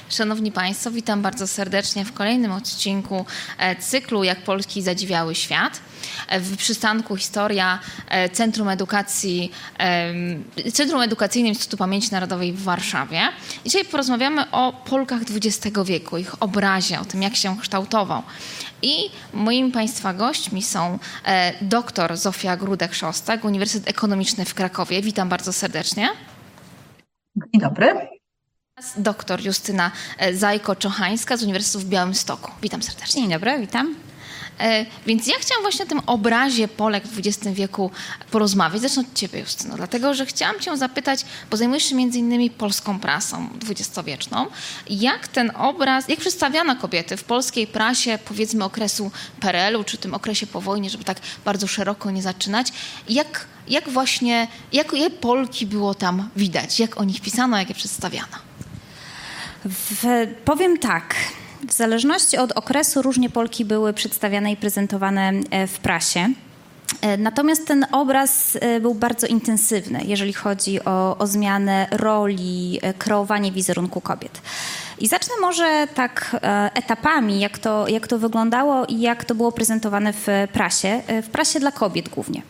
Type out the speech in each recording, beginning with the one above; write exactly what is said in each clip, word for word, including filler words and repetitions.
Szanowni Państwo, witam bardzo serdecznie w kolejnym odcinku cyklu Jak Polki zadziwiały świat. W przystanku Historia Centrum Edukacji, Centrum Edukacyjnym Instytutu Pamięci Narodowej w Warszawie. Dzisiaj porozmawiamy o Polkach dwudziestego wieku, ich obrazie, o tym, jak się kształtował. I moimi Państwa gośćmi są dr Zofia Grudek-Szostak, Uniwersytet Ekonomiczny w Krakowie. Witam bardzo serdecznie. Dzień dobry. Doktor Justyna Zajko-Czochańska z Uniwersytetu w Białymstoku. Witam serdecznie. Dzień dobry, witam. E, więc ja chciałam właśnie o tym obrazie Polek w dwudziestym wieku porozmawiać. Zacznę od Ciebie, Justyno, dlatego że chciałam Cię zapytać, bo zajmujesz się między innymi polską prasą dwudziestowieczną, jak ten obraz, jak przedstawiano kobiety w polskiej prasie, powiedzmy okresu P R L u, czy tym okresie po wojnie, żeby tak bardzo szeroko nie zaczynać, jak, jak właśnie, jak je Polki było tam widać, jak o nich pisano, jak je przedstawiano? W, powiem tak, w zależności od okresu różnie Polki były przedstawiane i prezentowane w prasie. Natomiast ten obraz był bardzo intensywny, jeżeli chodzi o, o zmianę roli, kreowanie wizerunku kobiet. I zacznę może tak etapami, jak to, jak to wyglądało i jak to było prezentowane w prasie, w prasie dla kobiet głównie.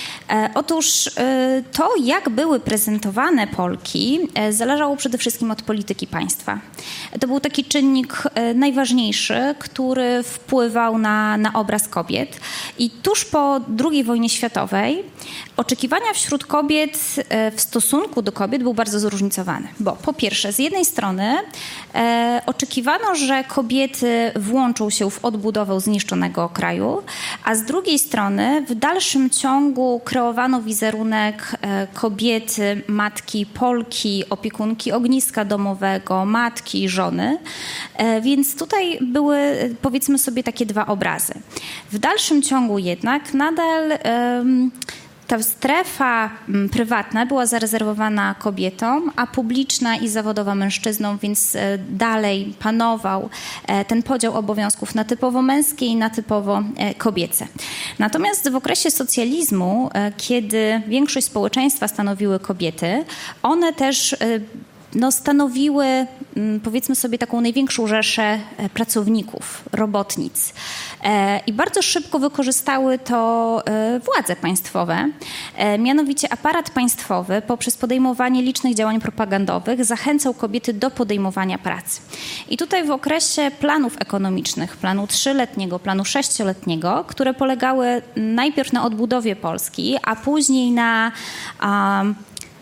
Otóż to, jak były prezentowane Polki, zależało przede wszystkim od polityki państwa. To był taki czynnik najważniejszy, który wpływał na, na obraz kobiet. I tuż po drugiej wojnie światowej oczekiwania wśród kobiet w stosunku do kobiet były bardzo zróżnicowane. Bo po pierwsze, z jednej strony e, oczekiwano, że kobiety włączą się w odbudowę zniszczonego kraju, a z drugiej strony w dalszym ciągu kreowano wizerunek e, kobiety, matki, Polki, opiekunki ogniska domowego, matki, żony. E, więc tutaj były, powiedzmy sobie, takie dwa obrazy. W dalszym ciągu jednak nadal e, ta strefa prywatna była zarezerwowana kobietom, a publiczna i zawodowa mężczyznom, więc dalej panował ten podział obowiązków na typowo męskie i na typowo kobiece. Natomiast w okresie socjalizmu, kiedy większość społeczeństwa stanowiły kobiety, one też no, stanowiły, powiedzmy sobie, taką największą rzeszę pracowników, robotnic. I bardzo szybko wykorzystały to władze państwowe. Mianowicie aparat państwowy poprzez podejmowanie licznych działań propagandowych zachęcał kobiety do podejmowania pracy. I tutaj w okresie planów ekonomicznych, planu trzyletniego, planu sześcioletniego, które polegały najpierw na odbudowie Polski, a później na um,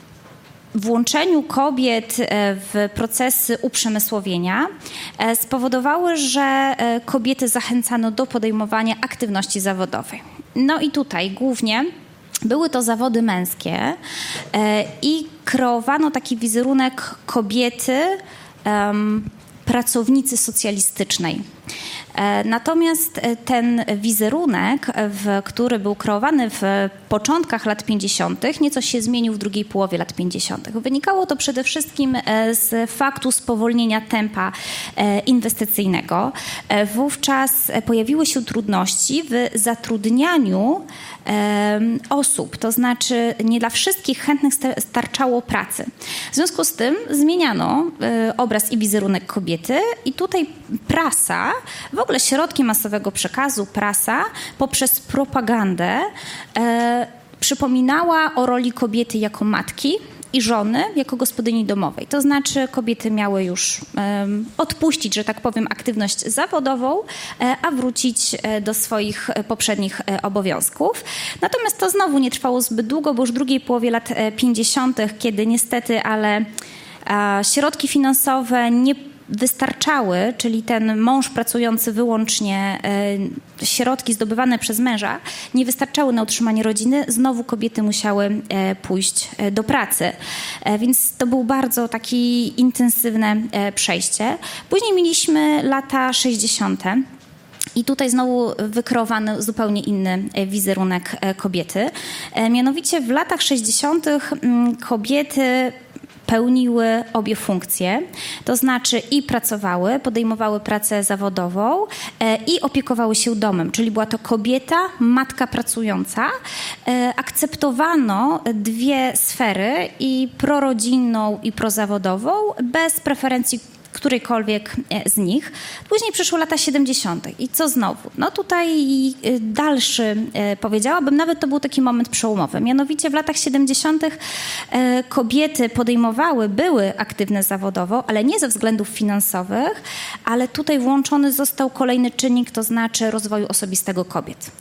włączeniu kobiet w procesy uprzemysłowienia spowodowały, że kobiety zachęcano do podejmowania aktywności zawodowej. No i tutaj głównie były to zawody męskie i kreowano taki wizerunek kobiety, um, pracownicy socjalistycznej. Natomiast ten wizerunek, w, który był kreowany w początkach lat pięćdziesiątych, nieco się zmienił w drugiej połowie lat pięćdziesiątych. Wynikało to przede wszystkim z faktu spowolnienia tempa inwestycyjnego. Wówczas pojawiły się trudności w zatrudnianiu osób, to znaczy nie dla wszystkich chętnych starczało pracy. W związku z tym zmieniano obraz i wizerunek kobiety i tutaj prasa, w ogóle środki masowego przekazu, prasa poprzez propagandę e, przypominała o roli kobiety jako matki i żony jako gospodyni domowej. To znaczy kobiety miały już um, odpuścić, że tak powiem, aktywność zawodową, e, a wrócić e, do swoich e, poprzednich e, obowiązków. Natomiast to znowu nie trwało zbyt długo, bo już w drugiej połowie lat e, pięćdziesiątych, kiedy niestety, ale e, środki finansowe nie wystarczały, czyli ten mąż pracujący wyłącznie, e, środki zdobywane przez męża nie wystarczały na utrzymanie rodziny, znowu kobiety musiały e, pójść e, do pracy. E, więc to było bardzo takie intensywne e, przejście. Później mieliśmy lata sześćdziesiąte. I tutaj znowu wykreowany zupełnie inny wizerunek kobiety. E, mianowicie w latach sześćdziesiątych kobiety pełniły obie funkcje, to znaczy i pracowały, podejmowały pracę zawodową e, i opiekowały się domem, czyli była to kobieta, matka pracująca. E, akceptowano dwie sfery, i prorodzinną, i prozawodową, bez preferencji którejkolwiek z nich. Później przyszły lata siedemdziesiąte. I co znowu? No tutaj dalszy, powiedziałabym, nawet to był taki moment przełomowy. Mianowicie w latach siedemdziesiątych kobiety podejmowały, były aktywne zawodowo, ale nie ze względów finansowych, ale tutaj włączony został kolejny czynnik, to znaczy rozwoju osobistego kobiet.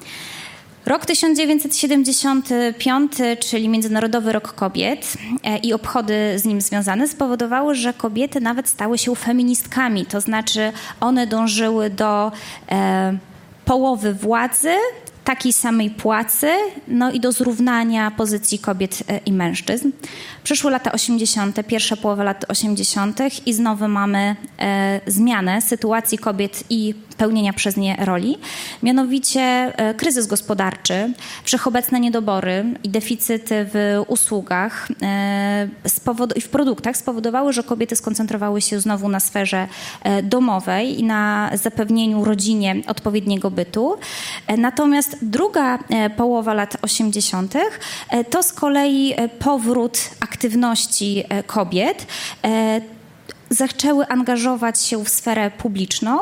Rok tysiąc dziewięćset siedemdziesiąty piąty, czyli Międzynarodowy Rok Kobiet i obchody z nim związane, spowodowały, że kobiety nawet stały się feministkami, to znaczy one dążyły do e, połowy władzy, takiej samej płacy, no i do zrównania pozycji kobiet i mężczyzn. Przyszły lata osiemdziesiąte, pierwsza połowa lat osiemdziesiątych i znowu mamy e, zmianę sytuacji kobiet i pełnienia przez nie roli. Mianowicie e, kryzys gospodarczy, wszechobecne niedobory i deficyty w usługach e, spowod- i w produktach spowodowały, że kobiety skoncentrowały się znowu na sferze e, domowej i na zapewnieniu rodzinie odpowiedniego bytu. E, natomiast druga e, połowa lat osiemdziesiątych e, to z kolei e, powrót aktywności e, kobiet. E, zaczęły angażować się w sferę publiczną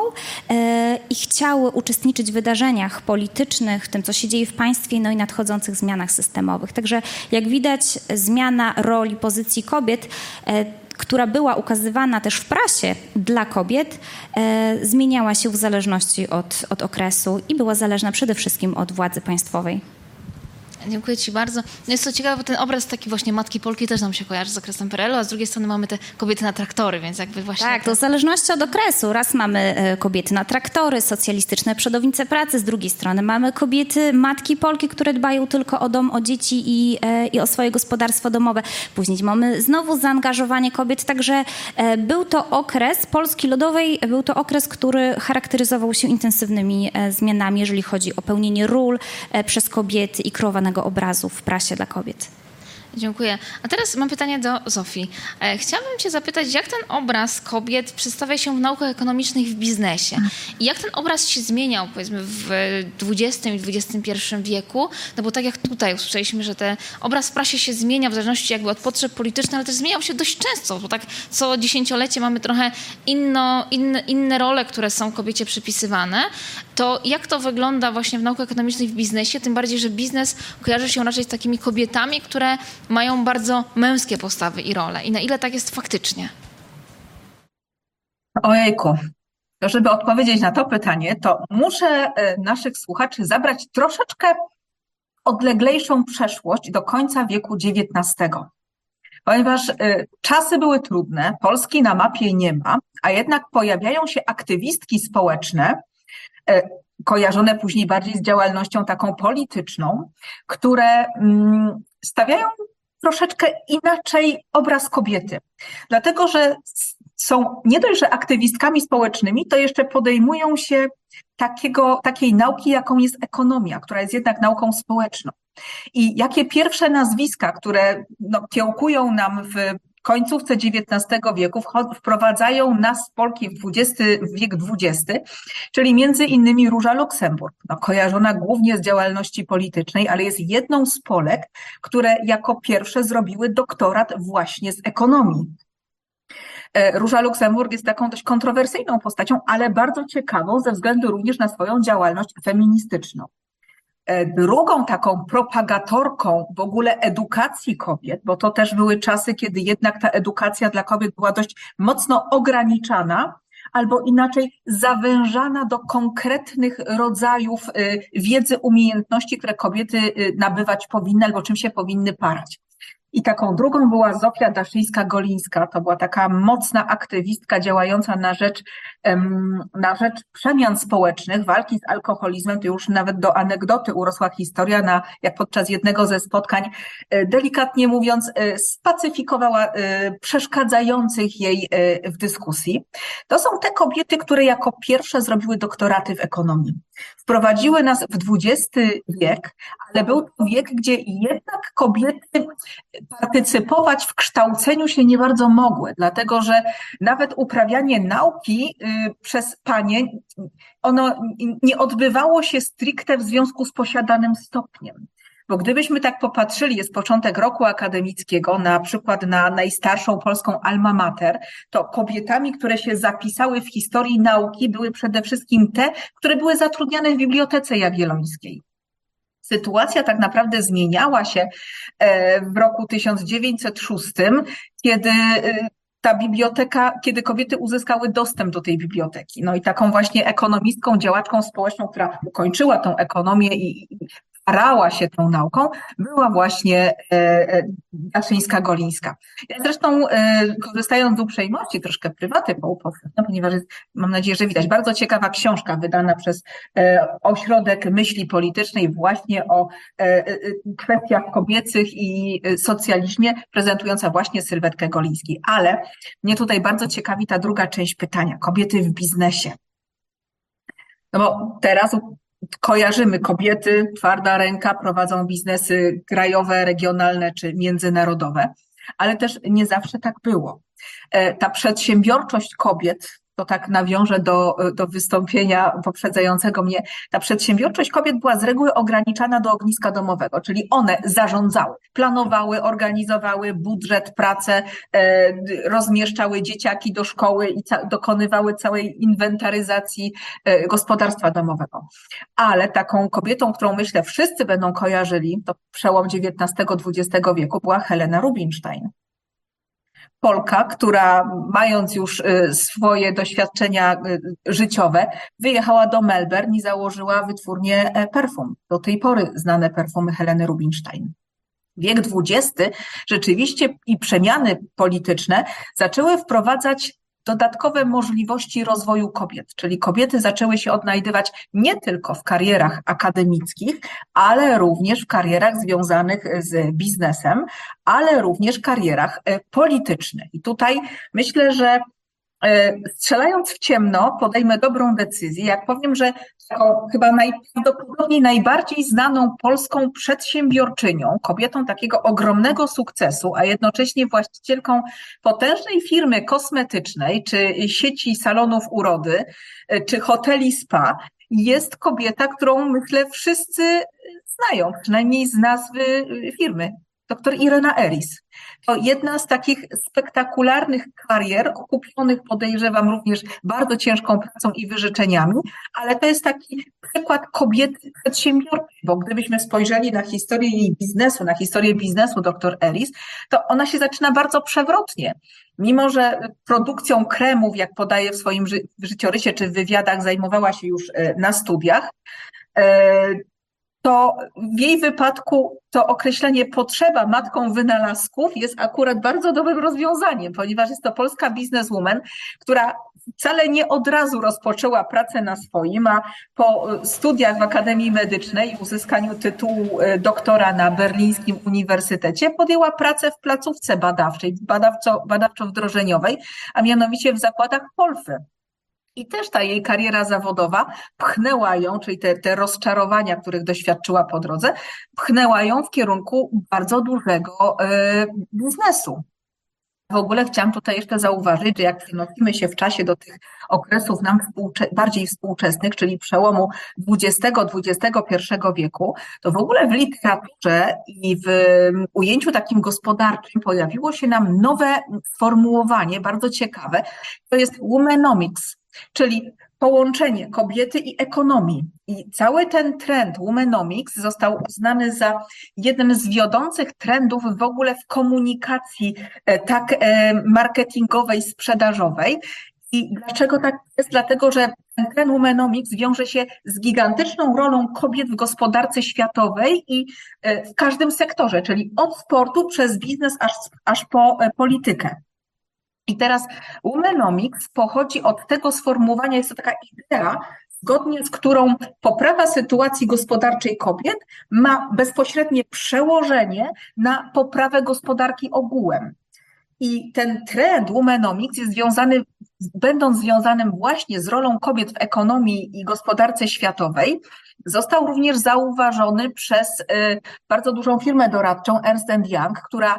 e, i chciały uczestniczyć w wydarzeniach politycznych, w tym, co się dzieje w państwie, no i nadchodzących zmianach systemowych. Także jak widać, zmiana roli, pozycji kobiet, e, która była ukazywana też w prasie dla kobiet, e, zmieniała się w zależności od, od okresu i była zależna przede wszystkim od władzy państwowej. Dziękuję Ci bardzo. No jest to ciekawe, bo ten obraz taki właśnie Matki Polki też nam się kojarzy z okresem P R L u, a z drugiej strony mamy te kobiety na traktory, więc jakby właśnie... Tak, te... to w zależności od okresu. Raz mamy kobiety na traktory, socjalistyczne przodownice pracy, z drugiej strony mamy kobiety, Matki Polki, które dbają tylko o dom, o dzieci i, i o swoje gospodarstwo domowe. Później mamy znowu zaangażowanie kobiet, także był to okres Polski Ludowej, był to okres, który charakteryzował się intensywnymi zmianami, jeżeli chodzi o pełnienie ról przez kobiety i kreowanego obrazu w prasie dla kobiet. Dziękuję. A teraz mam pytanie do Zofii. Chciałabym Cię zapytać, jak ten obraz kobiet przedstawia się w naukach ekonomicznych i w biznesie? I jak ten obraz się zmieniał, powiedzmy, w dwudziestym i dwudziestym pierwszym wieku? No bo tak jak tutaj usłyszeliśmy, że ten obraz w prasie się zmienia w zależności jakby od potrzeb politycznych, ale też zmieniał się dość często, bo tak co dziesięciolecie mamy trochę inno, inne, inne role, które są kobiecie przypisywane. To jak to wygląda właśnie w naukach ekonomicznych i w biznesie? Tym bardziej, że biznes kojarzy się raczej z takimi kobietami, które mają bardzo męskie postawy i role. I na ile tak jest faktycznie? Ojejku, to żeby odpowiedzieć na to pytanie, to muszę naszych słuchaczy zabrać troszeczkę odleglejszą przeszłość do końca wieku dziewiętnastego. Ponieważ czasy były trudne, Polski na mapie nie ma, a jednak pojawiają się aktywistki społeczne, kojarzone później bardziej z działalnością taką polityczną, które stawiają troszeczkę inaczej obraz kobiety. Dlatego, że są nie dość, że aktywistkami społecznymi, to jeszcze podejmują się takiego, takiej nauki, jaką jest ekonomia, która jest jednak nauką społeczną. I jakie pierwsze nazwiska, które no, kiełkują nam w końcówce dziewiętnastego wieku, wprowadzają nas, Polki, w dwudziesty wiek dwudziesty, czyli między innymi Róża Luksemburg, no, kojarzona głównie z działalności politycznej, ale jest jedną z Polek, które jako pierwsze zrobiły doktorat właśnie z ekonomii. Róża Luksemburg jest taką dość kontrowersyjną postacią, ale bardzo ciekawą ze względu również na swoją działalność feministyczną. Drugą taką propagatorką w ogóle edukacji kobiet, bo to też były czasy, kiedy jednak ta edukacja dla kobiet była dość mocno ograniczana, albo inaczej zawężana do konkretnych rodzajów wiedzy, umiejętności, które kobiety nabywać powinny albo czym się powinny parać. I taką drugą była Zofia Daszyńska-Golińska. To była taka mocna aktywistka działająca na rzecz, na rzecz przemian społecznych, walki z alkoholizmem. To już nawet do anegdoty urosła historia, na, jak podczas jednego ze spotkań, delikatnie mówiąc, spacyfikowała przeszkadzających jej w dyskusji. To są te kobiety, które jako pierwsze zrobiły doktoraty w ekonomii. Wprowadziły nas w dwudziesty wiek, ale był to wiek, gdzie jednak kobiety partycypować w kształceniu się nie bardzo mogły, dlatego że nawet uprawianie nauki przez panie, ono nie odbywało się stricte w związku z posiadanym stopniem. Bo gdybyśmy tak popatrzyli, jest początek roku akademickiego, na przykład na najstarszą polską alma mater, to kobietami, które się zapisały w historii nauki, były przede wszystkim te, które były zatrudniane w Bibliotece Jagiellońskiej. Sytuacja tak naprawdę zmieniała się w roku tysiąc dziewięćset szóstym, kiedy ta biblioteka, kiedy kobiety uzyskały dostęp do tej biblioteki. No i taką właśnie ekonomistką, działaczką społeczną, która ukończyła tą ekonomię i starała się tą nauką, była właśnie Daszyńska-Golińska. Ja zresztą, korzystając z uprzejmości, troszkę prywaty poupowszechniam, ponieważ jest, mam nadzieję, że widać, bardzo ciekawa książka wydana przez Ośrodek Myśli Politycznej właśnie o kwestiach kobiecych i socjalizmie, prezentująca właśnie sylwetkę Golińskiej. Ale mnie tutaj bardzo ciekawi ta druga część pytania, kobiety w biznesie. No bo teraz kojarzymy kobiety, twarda ręka, prowadzą biznesy krajowe, regionalne czy międzynarodowe, ale też nie zawsze tak było. Ta przedsiębiorczość kobiet, to tak nawiążę do, do wystąpienia poprzedzającego mnie, ta przedsiębiorczość kobiet była z reguły ograniczana do ogniska domowego, czyli one zarządzały, planowały, organizowały budżet, pracę, rozmieszczały dzieciaki do szkoły i dokonywały całej inwentaryzacji gospodarstwa domowego. Ale taką kobietą, którą myślę wszyscy będą kojarzyli, to przełom dziewiętnastego dwudziestego wieku, była Helena Rubinstein. Polka, która mając już swoje doświadczenia życiowe, wyjechała do Melbourne i założyła wytwórnię perfum. Do tej pory znane perfumy Heleny Rubinstein. Wiek dwudziesty rzeczywiście i przemiany polityczne zaczęły wprowadzać dodatkowe możliwości rozwoju kobiet, czyli kobiety zaczęły się odnajdywać nie tylko w karierach akademickich, ale również w karierach związanych z biznesem, ale również karierach politycznych. I tutaj myślę, że strzelając w ciemno podejmę dobrą decyzję, jak powiem, że taką chyba najprawdopodobniej najbardziej znaną polską przedsiębiorczynią, kobietą takiego ogromnego sukcesu, a jednocześnie właścicielką potężnej firmy kosmetycznej, czy sieci salonów urody, czy hoteli spa, jest kobieta, którą myślę wszyscy znają, przynajmniej z nazwy firmy. Doktor Irena Eris. To jedna z takich spektakularnych karier, okupionych podejrzewam również bardzo ciężką pracą i wyrzeczeniami, ale to jest taki przykład kobiety przedsiębiorczej, bo gdybyśmy spojrzeli na historię jej biznesu, na historię biznesu doktor Eris, to ona się zaczyna bardzo przewrotnie. Mimo że produkcją kremów, jak podaje w swoim ży- w życiorysie czy w wywiadach, zajmowała się już na studiach, to w jej wypadku to określenie potrzeba matką wynalazków jest akurat bardzo dobrym rozwiązaniem, ponieważ jest to polska bizneswoman, która wcale nie od razu rozpoczęła pracę na swoim, a po studiach w Akademii Medycznej i uzyskaniu tytułu doktora na Berlińskim Uniwersytecie podjęła pracę w placówce badawczej, badawczo, badawczo-wdrożeniowej, a mianowicie w zakładach Polfy. I też ta jej kariera zawodowa pchnęła ją, czyli te, te rozczarowania, których doświadczyła po drodze, pchnęła ją w kierunku bardzo dużego y, biznesu. W ogóle chciałam tutaj jeszcze zauważyć, że jak przenosimy się w czasie do tych okresów nam współcze- bardziej współczesnych, czyli przełomu dwudziestego do dwudziestego pierwszego wieku, to w ogóle w literaturze i w ujęciu takim gospodarczym pojawiło się nam nowe sformułowanie, bardzo ciekawe, to jest womenomics, czyli połączenie kobiety i ekonomii. I cały ten trend womenomics został uznany za jeden z wiodących trendów w ogóle w komunikacji tak marketingowej, sprzedażowej. I dlaczego tak jest? Dlatego, że ten trend womenomics wiąże się z gigantyczną rolą kobiet w gospodarce światowej i w każdym sektorze, czyli od sportu przez biznes aż, aż po politykę. I teraz womenomics pochodzi od tego sformułowania, jest to taka idea, zgodnie z którą poprawa sytuacji gospodarczej kobiet ma bezpośrednie przełożenie na poprawę gospodarki ogółem. I ten trend womenomics jest związany, będąc związanym właśnie z rolą kobiet w ekonomii i gospodarce światowej, został również zauważony przez bardzo dużą firmę doradczą Ernst and Young, która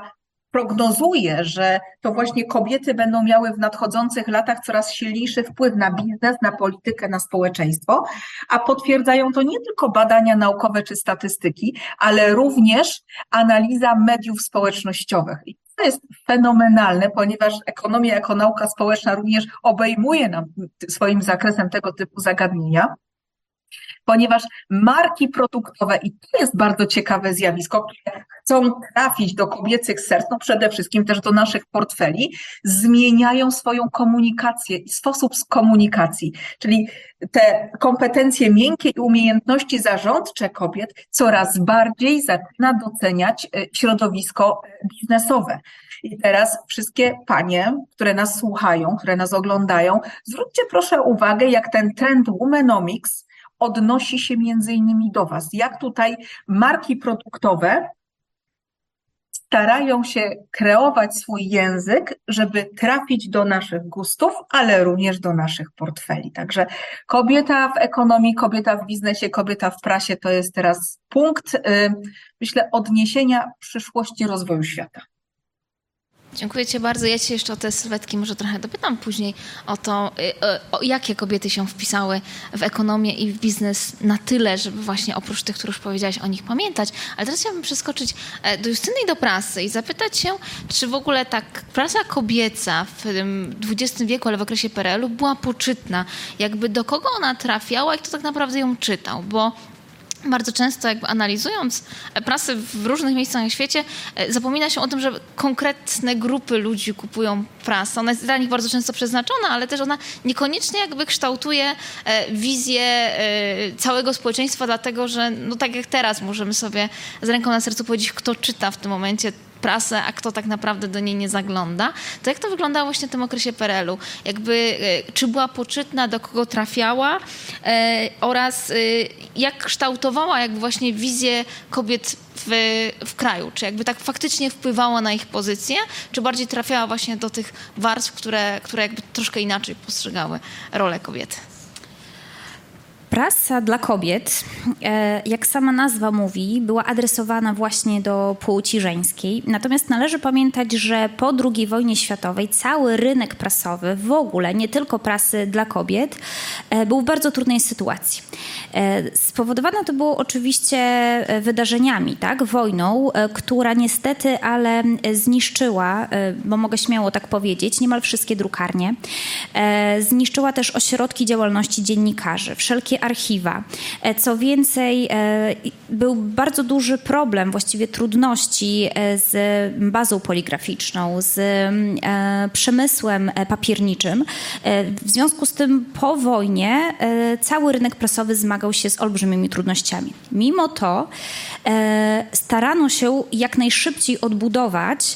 prognozuje, że to właśnie kobiety będą miały w nadchodzących latach coraz silniejszy wpływ na biznes, na politykę, na społeczeństwo, a potwierdzają to nie tylko badania naukowe czy statystyki, ale również analiza mediów społecznościowych. I to jest fenomenalne, ponieważ ekonomia jako nauka społeczna również obejmuje nam swoim zakresem tego typu zagadnienia. Ponieważ marki produktowe, i to jest bardzo ciekawe zjawisko, które chcą trafić do kobiecych serc, no przede wszystkim też do naszych portfeli, zmieniają swoją komunikację i sposób komunikacji, czyli te kompetencje miękkie i umiejętności zarządcze kobiet coraz bardziej zaczyna doceniać środowisko biznesowe. I teraz wszystkie panie, które nas słuchają, które nas oglądają, zwróćcie proszę uwagę, jak ten trend Womenomics odnosi się między innymi do was. Jak tutaj marki produktowe starają się kreować swój język, żeby trafić do naszych gustów, ale również do naszych portfeli. Także kobieta w ekonomii, kobieta w biznesie, kobieta w prasie to jest teraz punkt, myślę, odniesienia przyszłości rozwoju świata. Dziękuję Ci bardzo. Ja Cię jeszcze o te sylwetki może trochę dopytam później o to, o jakie kobiety się wpisały w ekonomię i w biznes na tyle, żeby właśnie oprócz tych, które już powiedziałaś, o nich pamiętać. Ale teraz chciałabym przeskoczyć do Justyny i do prasy i zapytać się, czy w ogóle tak prasa kobieca w tym dwudziestym wieku, ale w okresie P R L u była poczytna. Jakby do kogo ona trafiała i kto tak naprawdę ją czytał, bo bardzo często jakby analizując prasę w różnych miejscach na świecie, zapomina się o tym, że konkretne grupy ludzi kupują prasę. Ona jest dla nich bardzo często przeznaczona, ale też ona niekoniecznie jakby kształtuje wizję całego społeczeństwa, dlatego że no tak jak teraz możemy sobie z ręką na sercu powiedzieć, kto czyta w tym momencie prasę, a kto tak naprawdę do niej nie zagląda. To jak to wyglądało właśnie w tym okresie P R L u? Jakby, czy była poczytna, do kogo trafiała e, oraz e, jak kształtowała jakby właśnie wizję kobiet w, w kraju? Czy jakby tak faktycznie wpływała na ich pozycję, czy bardziej trafiała właśnie do tych warstw, które, które jakby troszkę inaczej postrzegały rolę kobiety? Prasa dla kobiet, jak sama nazwa mówi, była adresowana właśnie do płci żeńskiej. Natomiast należy pamiętać, że po drugiej wojnie światowej cały rynek prasowy, w ogóle nie tylko prasy dla kobiet, był w bardzo trudnej sytuacji. Spowodowane to było oczywiście wydarzeniami, tak? Wojną, która niestety, ale zniszczyła, bo mogę śmiało tak powiedzieć, niemal wszystkie drukarnie. Zniszczyła też ośrodki działalności dziennikarzy, wszelkie archiwa. Co więcej, był bardzo duży problem, właściwie trudności z bazą poligraficzną, z przemysłem papierniczym. W związku z tym po wojnie cały rynek prasowy zmagał się z olbrzymimi trudnościami. Mimo to starano się jak najszybciej odbudować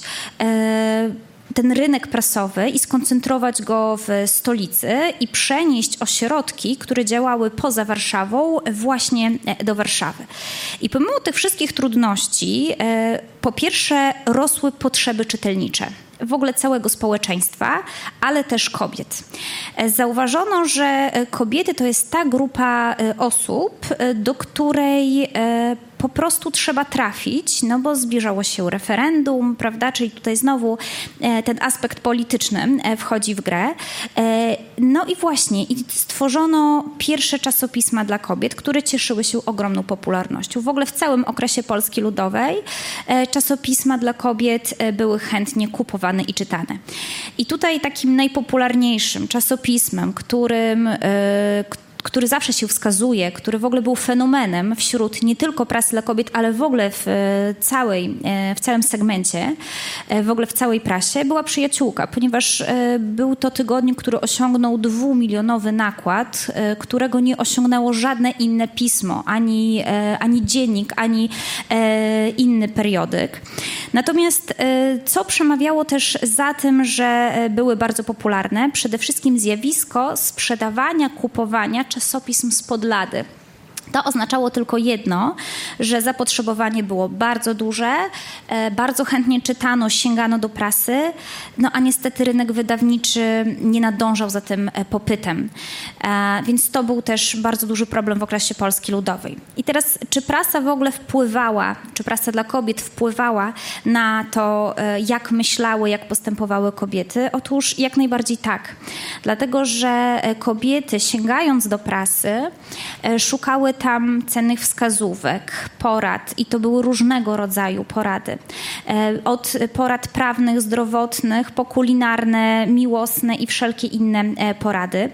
ten rynek prasowy i skoncentrować go w stolicy i przenieść ośrodki, które działały poza Warszawą, właśnie do Warszawy. I pomimo tych wszystkich trudności, po pierwsze rosły potrzeby czytelnicze w ogóle całego społeczeństwa, ale też kobiet. Zauważono, że kobiety to jest ta grupa osób, do której po prostu trzeba trafić, no bo zbliżało się referendum, prawda, czyli tutaj znowu ten aspekt polityczny wchodzi w grę. No i właśnie i stworzono pierwsze czasopisma dla kobiet, które cieszyły się ogromną popularnością. W ogóle w całym okresie Polski Ludowej czasopisma dla kobiet były chętnie kupowane i czytane. I tutaj takim najpopularniejszym czasopismem, którym który zawsze się wskazuje, który w ogóle był fenomenem wśród nie tylko prasy dla kobiet, ale w ogóle w całej, w całym segmencie, w ogóle w całej prasie, była Przyjaciółka, ponieważ był to tygodnik, który osiągnął dwumilionowy nakład, którego nie osiągnęło żadne inne pismo, ani, ani dziennik, ani inny periodyk. Natomiast co przemawiało też za tym, że były bardzo popularne? Przede wszystkim zjawisko sprzedawania, kupowania czasopism spod lady. To oznaczało tylko jedno, że zapotrzebowanie było bardzo duże, bardzo chętnie czytano, sięgano do prasy, no a niestety rynek wydawniczy nie nadążał za tym popytem. Więc to był też bardzo duży problem w okresie Polski Ludowej. I teraz, czy prasa w ogóle wpływała, czy prasa dla kobiet wpływała na to, jak myślały, jak postępowały kobiety? Otóż jak najbardziej tak. Dlatego, że kobiety, sięgając do prasy, szukały tam cennych wskazówek, porad i to były różnego rodzaju porady. Od porad prawnych, zdrowotnych, po kulinarne, miłosne i wszelkie inne porady.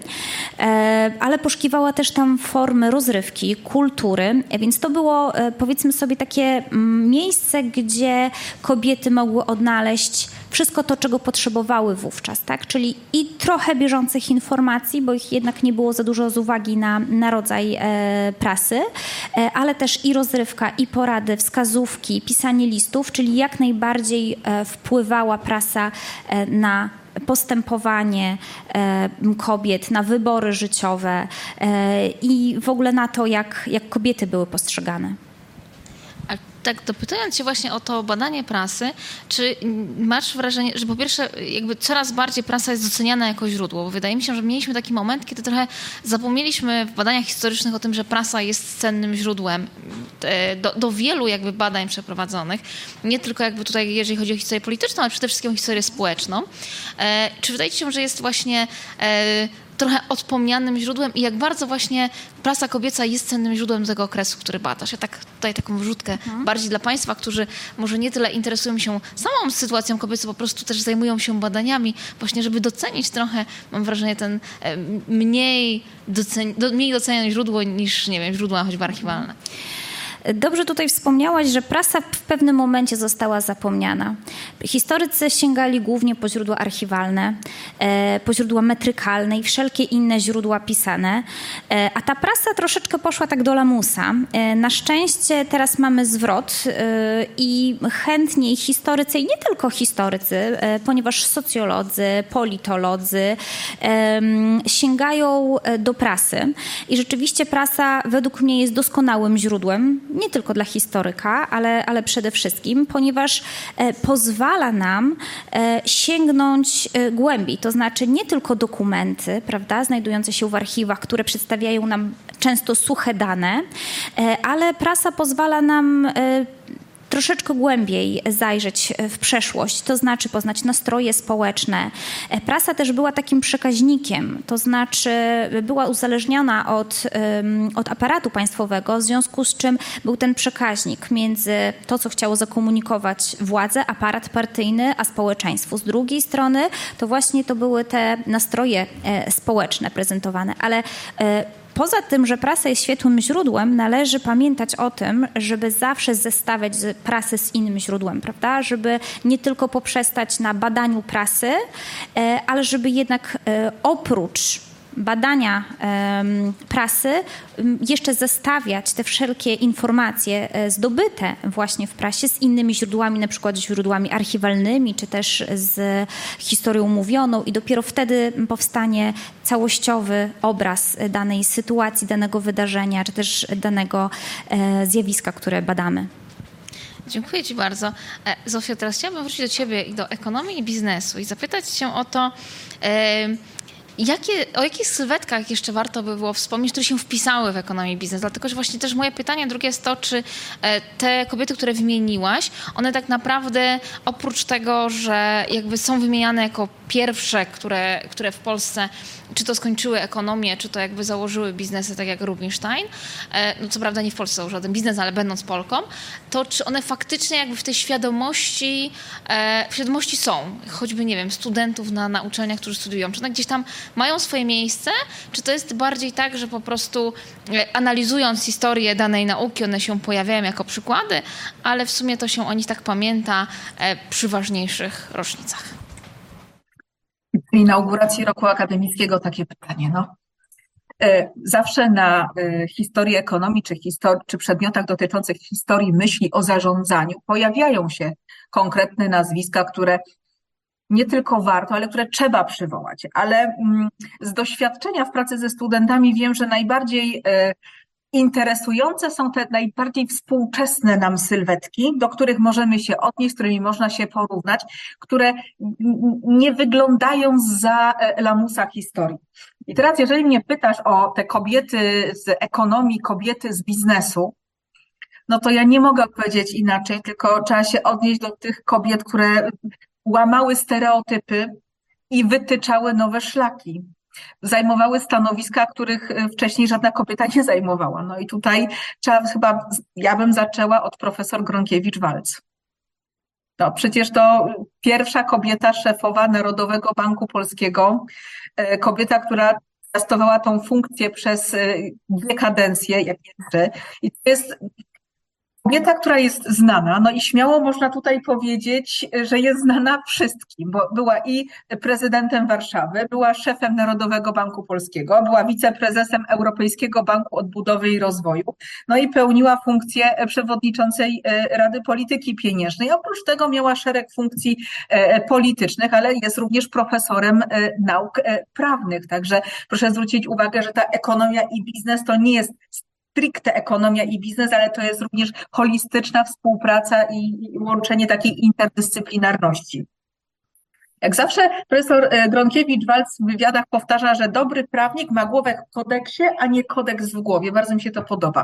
Ale poszukiwała też tam formy rozrywki, kultury, więc to było, powiedzmy sobie, takie miejsce, gdzie kobiety mogły odnaleźć wszystko to, czego potrzebowały wówczas, tak? Czyli i trochę bieżących informacji, bo ich jednak nie było za dużo z uwagi na, na rodzaj e, prasy, e, ale też i rozrywka, i porady, wskazówki, pisanie listów, czyli jak najbardziej e, wpływała prasa e, na postępowanie e, kobiet, na wybory życiowe e, i w ogóle na to, jak, jak kobiety były postrzegane. A tak dopytując się właśnie o to badanie prasy, czy masz wrażenie, że po pierwsze jakby coraz bardziej prasa jest doceniana jako źródło? Bo wydaje mi się, że mieliśmy taki moment, kiedy trochę zapomnieliśmy w badaniach historycznych o tym, że prasa jest cennym źródłem do, do wielu jakby badań przeprowadzonych. Nie tylko jakby tutaj, jeżeli chodzi o historię polityczną, ale przede wszystkim o historię społeczną. E, czy wydaje ci się, że jest właśnie e, trochę odpomnianym źródłem i jak bardzo właśnie prasa kobieca jest cennym źródłem tego okresu, który badasz? Ja tak tutaj taką wrzutkę mhm. bardziej dla Państwa, którzy może nie tyle interesują się samą sytuacją kobiet, co po prostu też zajmują się badaniami, właśnie żeby docenić trochę, mam wrażenie, ten mniej, doceni- mniej doceniane źródło niż, nie wiem, źródła choćby archiwalne. Dobrze tutaj wspomniałaś, że prasa w pewnym momencie została zapomniana. Historycy sięgali głównie po źródła archiwalne, po źródła metrykalne i wszelkie inne źródła pisane, a ta prasa troszeczkę poszła tak do lamusa. Na szczęście teraz mamy zwrot i chętniej historycy, i nie tylko historycy, ponieważ socjolodzy, politolodzy sięgają do prasy i rzeczywiście prasa według mnie jest doskonałym źródłem, nie tylko dla historyka, ale, ale przede wszystkim, ponieważ e, pozwala nam e, sięgnąć e, głębiej. To znaczy nie tylko dokumenty, prawda, znajdujące się w archiwach, które przedstawiają nam często suche dane, e, ale prasa pozwala nam e, troszeczkę głębiej zajrzeć w przeszłość, to znaczy poznać nastroje społeczne. Prasa też była takim przekaźnikiem, to znaczy była uzależniona od, od aparatu państwowego, w związku z czym był ten przekaźnik między to, co chciało zakomunikować władze, aparat partyjny, a społeczeństwu. Z drugiej strony to właśnie to były te nastroje społeczne prezentowane, ale poza tym, że prasa jest świetłym źródłem, należy pamiętać o tym, żeby zawsze zestawiać prasę z innym źródłem, prawda? Żeby nie tylko poprzestać na badaniu prasy, ale żeby jednak oprócz badania um, prasy um, jeszcze zestawiać te wszelkie informacje e, zdobyte właśnie w prasie z innymi źródłami, na przykład źródłami archiwalnymi, czy też z historią mówioną i dopiero wtedy powstanie całościowy obraz danej sytuacji, danego wydarzenia, czy też danego e, zjawiska, które badamy. Dziękuję Ci bardzo. Zofio, teraz chciałabym wrócić do Ciebie i do ekonomii i biznesu i zapytać Cię o to, e, Jakie, o jakich sylwetkach jeszcze warto by było wspomnieć, które się wpisały w ekonomię i biznes? Dlatego, że właśnie też moje pytanie drugie jest to, czy te kobiety, które wymieniłaś, one tak naprawdę oprócz tego, że jakby są wymieniane jako pierwsze, które, które w Polsce czy to skończyły ekonomię, czy to jakby założyły biznesy, tak jak Rubinstein, no co prawda nie w Polsce założyła ten biznes, ale będąc Polką, to czy one faktycznie jakby w tej świadomości, w świadomości są, choćby, nie wiem, studentów na, na uczelniach, którzy studiują, czy one gdzieś tam mają swoje miejsce, czy to jest bardziej tak, że po prostu analizując historię danej nauki, one się pojawiają jako przykłady, ale w sumie to się o nich tak pamięta przy ważniejszych rocznicach. W inauguracji roku akademickiego takie pytanie, no. Zawsze na historii ekonomii czy, histori- czy przedmiotach dotyczących historii myśli o zarządzaniu pojawiają się konkretne nazwiska, które nie tylko warto, ale które trzeba przywołać. Ale z doświadczenia w pracy ze studentami wiem, że najbardziej interesujące są te najbardziej współczesne nam sylwetki, do których możemy się odnieść, z którymi można się porównać, które nie wyglądają zza lamusa historii. I teraz, jeżeli mnie pytasz o te kobiety z ekonomii, kobiety z biznesu, no to ja nie mogę powiedzieć inaczej, tylko trzeba się odnieść do tych kobiet, które łamały stereotypy i wytyczały nowe szlaki. Zajmowały stanowiska, których wcześniej żadna kobieta nie zajmowała. No i tutaj trzeba chyba, ja bym zaczęła od profesor Gronkiewicz-Waltz. No przecież to pierwsza kobieta szefowa Narodowego Banku Polskiego, kobieta, która zastosowała tą funkcję przez dwie kadencje, jak nie trzy. I to jest kobieta, która jest znana, no i śmiało można tutaj powiedzieć, że jest znana wszystkim, bo była i prezydentem Warszawy, była szefem Narodowego Banku Polskiego, była wiceprezesem Europejskiego Banku Odbudowy i Rozwoju, no i pełniła funkcję przewodniczącej Rady Polityki Pieniężnej. Oprócz tego miała szereg funkcji politycznych, ale jest również profesorem nauk prawnych. Także proszę zwrócić uwagę, że ta ekonomia i biznes to nie jest stricte ekonomia i biznes, ale to jest również holistyczna współpraca i łączenie takiej interdyscyplinarności. Jak zawsze profesor Gronkiewicz-Waltz w wywiadach powtarza, że dobry prawnik ma głowę w kodeksie, a nie kodeks w głowie. Bardzo mi się to podoba.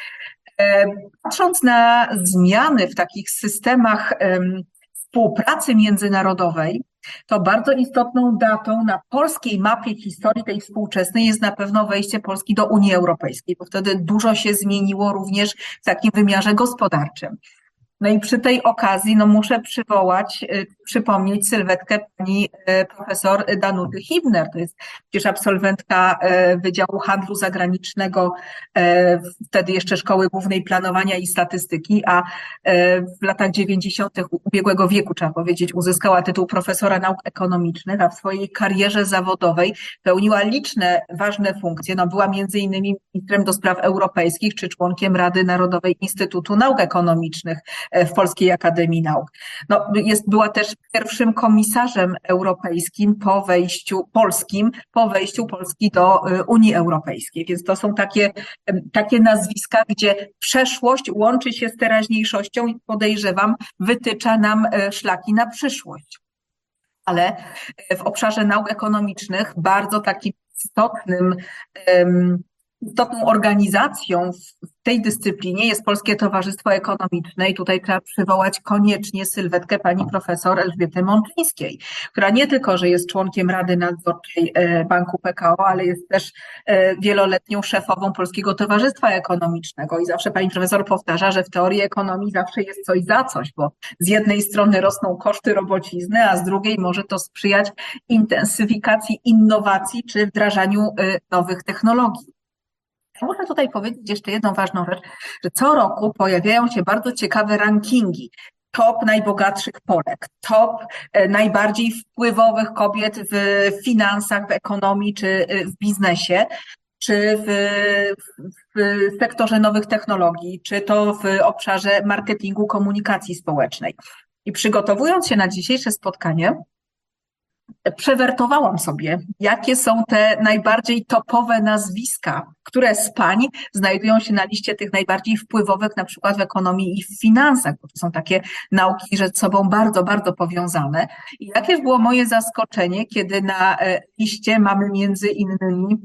Patrząc na zmiany w takich systemach współpracy międzynarodowej, to bardzo istotną datą na polskiej mapie historii tej współczesnej jest na pewno wejście Polski do Unii Europejskiej, bo wtedy dużo się zmieniło również w takim wymiarze gospodarczym. No i przy tej okazji no muszę przywołać, przypomnieć sylwetkę pani profesor Danuty Hibner. To jest przecież absolwentka Wydziału Handlu Zagranicznego, wtedy jeszcze Szkoły Głównej Planowania i Statystyki, a w latach dziewięćdziesiątych ubiegłego wieku, trzeba powiedzieć, uzyskała tytuł profesora nauk ekonomicznych, a w swojej karierze zawodowej pełniła liczne ważne funkcje. No, była między innymi ministrem do spraw europejskich czy członkiem Rady Narodowej Instytutu Nauk Ekonomicznych w Polskiej Akademii Nauk. No, jest, była też pierwszym komisarzem europejskim po wejściu, polskim, po wejściu Polski do Unii Europejskiej. Więc to są takie, takie nazwiska, gdzie przeszłość łączy się z teraźniejszością i podejrzewam, wytycza nam szlaki na przyszłość. Ale w obszarze nauk ekonomicznych bardzo takim istotnym, istotną organizacją w tej dyscyplinie jest Polskie Towarzystwo Ekonomiczne i tutaj trzeba przywołać koniecznie sylwetkę pani profesor Elżbiety Mączyńskiej, która nie tylko, że jest członkiem Rady Nadzorczej Banku P K O, ale jest też wieloletnią szefową Polskiego Towarzystwa Ekonomicznego i zawsze pani profesor powtarza, że w teorii ekonomii zawsze jest coś za coś, bo z jednej strony rosną koszty robocizny, a z drugiej może to sprzyjać intensyfikacji innowacji czy wdrażaniu nowych technologii. Muszę tutaj powiedzieć jeszcze jedną ważną rzecz, że co roku pojawiają się bardzo ciekawe rankingi top najbogatszych Polek, top najbardziej wpływowych kobiet w finansach, w ekonomii czy w biznesie, czy w, w sektorze nowych technologii, czy to w obszarze marketingu, komunikacji społecznej. I przygotowując się na dzisiejsze spotkanie, przewertowałam sobie, jakie są te najbardziej topowe nazwiska, które z pań znajdują się na liście tych najbardziej wpływowych, na przykład w ekonomii i w finansach, bo to są takie nauki ze sobą bardzo, bardzo powiązane. I jakież było moje zaskoczenie, kiedy na liście mamy między innymi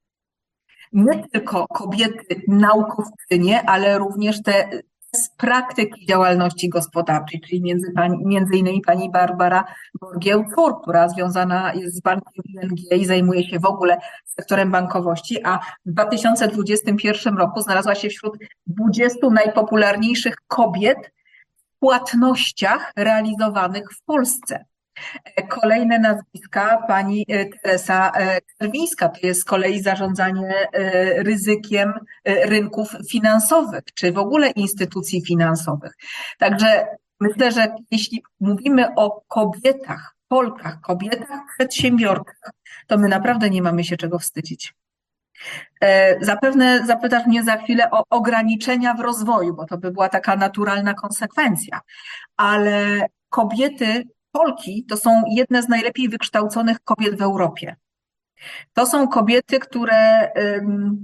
nie tylko kobiety naukowczynie, ale również te z praktyki działalności gospodarczej, czyli między, pani, między innymi pani Barbara Borgieł-Tur, która związana jest z bankiem I N G i zajmuje się w ogóle sektorem bankowości, a w dwa tysiące dwudziestym pierwszym roku znalazła się wśród dwudziestu najpopularniejszych kobiet w płatnościach realizowanych w Polsce. Kolejne nazwiska, pani Teresa Czerwińska, to jest z kolei zarządzanie ryzykiem rynków finansowych, czy w ogóle instytucji finansowych. Także myślę, że jeśli mówimy o kobietach, Polkach, kobietach przedsiębiorcach, to my naprawdę nie mamy się czego wstydzić. Zapewne zapytasz mnie za chwilę o ograniczenia w rozwoju, bo to by była taka naturalna konsekwencja, ale kobiety Polki to są jedne z najlepiej wykształconych kobiet w Europie. To są kobiety, które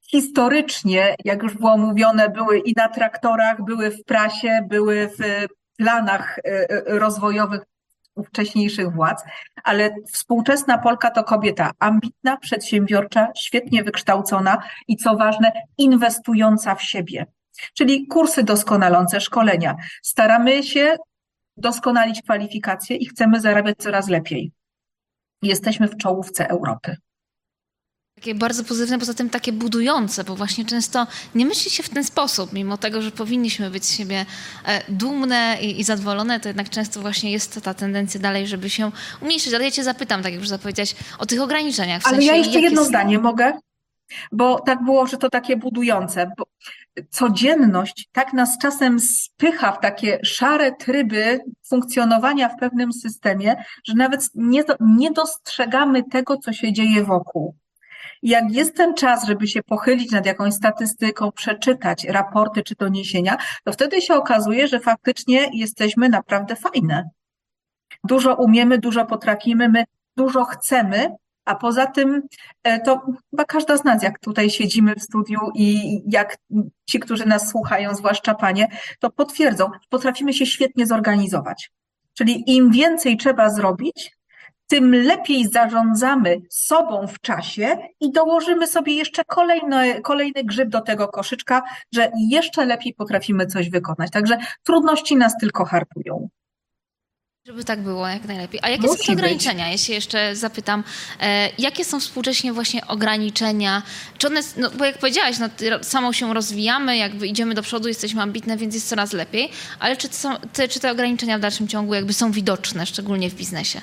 historycznie, jak już było mówione, były i na traktorach, były w prasie, były w planach rozwojowych wcześniejszych władz, ale współczesna Polka to kobieta ambitna, przedsiębiorcza, świetnie wykształcona i co ważne, inwestująca w siebie. Czyli kursy doskonalące, szkolenia. Staramy się doskonalić kwalifikacje i chcemy zarabiać coraz lepiej. Jesteśmy w czołówce Europy. Takie bardzo pozytywne, poza tym takie budujące, bo właśnie często nie myśli się w ten sposób, mimo tego, że powinniśmy być z siebie dumne i, i zadowolone, to jednak często właśnie jest ta tendencja dalej, żeby się umniejszyć. Ale ja cię zapytam, tak jak już zapowiedziałaś, o tych ograniczeniach. W Ale sensie, ja jeszcze jedno jest... zdanie mogę? Bo tak było, że to takie budujące. Bo codzienność tak nas czasem spycha w takie szare tryby funkcjonowania w pewnym systemie, że nawet nie, nie dostrzegamy tego, co się dzieje wokół. Jak jest ten czas, żeby się pochylić nad jakąś statystyką, przeczytać raporty czy doniesienia, to wtedy się okazuje, że faktycznie jesteśmy naprawdę fajne. Dużo umiemy, dużo potrafimy, my dużo chcemy, a poza tym to chyba każda z nas, jak tutaj siedzimy w studiu i jak ci, którzy nas słuchają, zwłaszcza panie, to potwierdzą, potrafimy się świetnie zorganizować. Czyli im więcej trzeba zrobić, tym lepiej zarządzamy sobą w czasie i dołożymy sobie jeszcze kolejny, kolejny grzyb do tego koszyczka, że jeszcze lepiej potrafimy coś wykonać. Także trudności nas tylko hartują. Żeby tak było, jak najlepiej. A jakie Musi są te ograniczenia? być. Jeśli jeszcze zapytam, e, jakie są współcześnie właśnie ograniczenia? Czy one, no bo jak powiedziałaś, no, samą się rozwijamy, jakby idziemy do przodu, jesteśmy ambitne, więc jest coraz lepiej, ale czy, to są, te, czy te ograniczenia w dalszym ciągu jakby są widoczne, szczególnie w biznesie?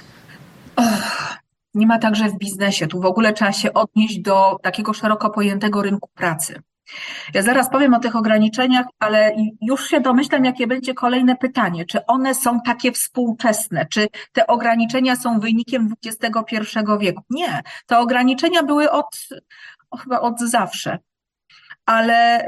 Och, nie ma także w biznesie. Tu w ogóle trzeba się odnieść do takiego szeroko pojętego rynku pracy. Ja zaraz powiem o tych ograniczeniach, ale już się domyślam, jakie będzie kolejne pytanie. Czy one są takie współczesne? Czy te ograniczenia są wynikiem dwudziestego pierwszego wieku? Nie. Te ograniczenia były od, chyba od zawsze. Ale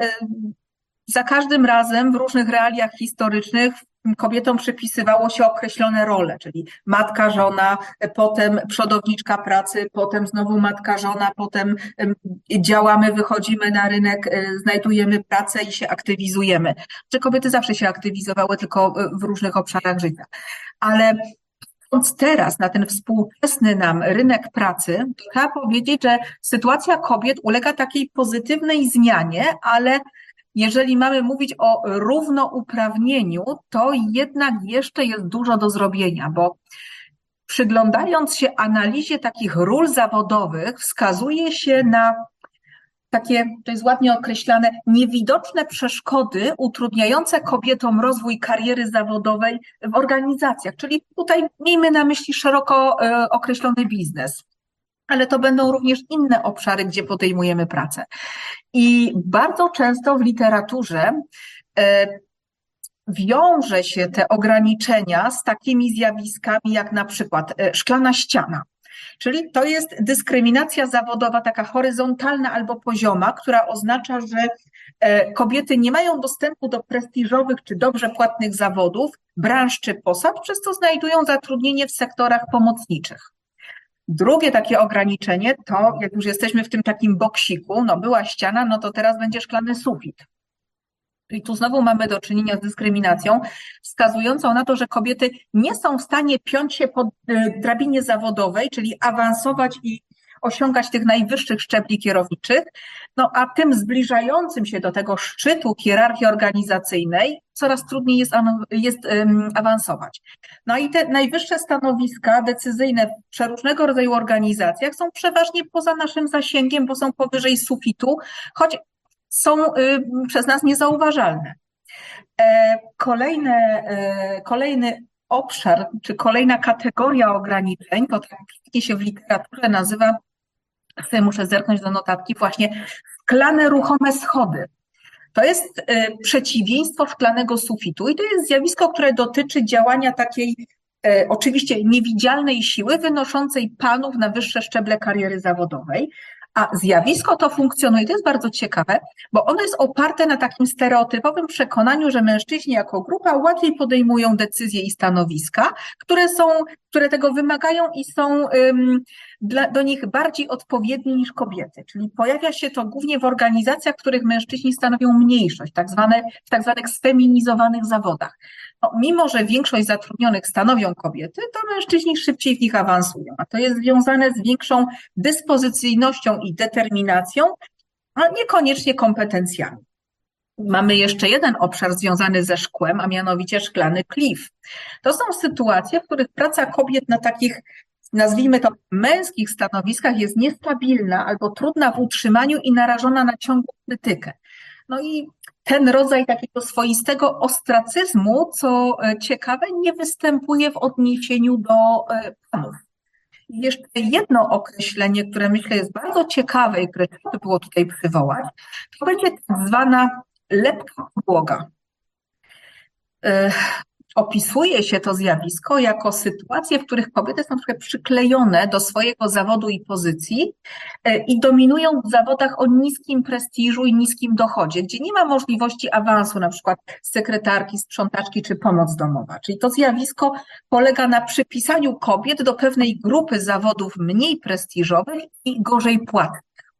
za każdym razem w różnych realiach historycznych kobietom przypisywało się określone role, czyli matka, żona, potem przodowniczka pracy, potem znowu matka, żona, potem działamy, wychodzimy na rynek, znajdujemy pracę i się aktywizujemy. Czy kobiety zawsze się aktywizowały, tylko w różnych obszarach życia. Ale patrząc teraz na ten współczesny nam rynek pracy, trzeba powiedzieć, że sytuacja kobiet ulega takiej pozytywnej zmianie, ale jeżeli mamy mówić o równouprawnieniu, to jednak jeszcze jest dużo do zrobienia, bo przyglądając się analizie takich ról zawodowych, wskazuje się na takie, to jest ładnie określane, niewidoczne przeszkody utrudniające kobietom rozwój kariery zawodowej w organizacjach, czyli tutaj miejmy na myśli szeroko określony biznes. Ale to będą również inne obszary, gdzie podejmujemy pracę. I bardzo często w literaturze wiąże się te ograniczenia z takimi zjawiskami jak na przykład szklana ściana. Czyli to jest dyskryminacja zawodowa taka horyzontalna albo pozioma, która oznacza, że kobiety nie mają dostępu do prestiżowych czy dobrze płatnych zawodów, branż czy posad, przez co znajdują zatrudnienie w sektorach pomocniczych. Drugie takie ograniczenie to, jak już jesteśmy w tym takim boksiku, no była ściana, no to teraz będzie szklany sufit. I tu znowu mamy do czynienia z dyskryminacją wskazującą na to, że kobiety nie są w stanie piąć się po drabinie zawodowej, czyli awansować i osiągać tych najwyższych szczebli kierowniczych, no a tym zbliżającym się do tego szczytu hierarchii organizacyjnej coraz trudniej jest, jest um, awansować. No i te najwyższe stanowiska decyzyjne w przeróżnego rodzaju organizacjach są przeważnie poza naszym zasięgiem, bo są powyżej sufitu, choć są y, przez nas niezauważalne. E, kolejne, e, kolejny obszar, czy kolejna kategoria ograniczeń, to tak pięknie się w literaturze nazywa, sobie muszę zerknąć do notatki, właśnie szklane ruchome schody. To jest y, przeciwieństwo szklanego sufitu i to jest zjawisko, które dotyczy działania takiej y, oczywiście niewidzialnej siły wynoszącej panów na wyższe szczeble kariery zawodowej, A zjawisko to funkcjonuje, to jest bardzo ciekawe, bo ono jest oparte na takim stereotypowym przekonaniu, że mężczyźni jako grupa łatwiej podejmują decyzje i stanowiska, które są, które tego wymagają i są um, dla, do nich bardziej odpowiednie niż kobiety. Czyli pojawia się to głównie w organizacjach, w których mężczyźni stanowią mniejszość, tak zwane, w tak zwanych sfeminizowanych zawodach. No, mimo że większość zatrudnionych stanowią kobiety, to mężczyźni szybciej w nich awansują, a to jest związane z większą dyspozycyjnością i determinacją, a niekoniecznie kompetencjami. Mamy jeszcze jeden obszar związany ze szkłem, a mianowicie szklany klif. To są sytuacje, w których praca kobiet na takich, nazwijmy to, męskich stanowiskach jest niestabilna albo trudna w utrzymaniu i narażona na ciągłą krytykę. No i ten rodzaj takiego swoistego ostracyzmu, co ciekawe, nie występuje w odniesieniu do panów. I jeszcze jedno określenie, które myślę jest bardzo ciekawe i które trzeba było tutaj przywołać, to będzie tak zwana lepka podłoga. Opisuje się to zjawisko jako sytuacje, w których kobiety są trochę przyklejone do swojego zawodu i pozycji i dominują w zawodach o niskim prestiżu i niskim dochodzie, gdzie nie ma możliwości awansu, na przykład sekretarki, sprzątaczki czy pomoc domowa. Czyli to zjawisko polega na przypisaniu kobiet do pewnej grupy zawodów mniej prestiżowych i gorzej płatnych.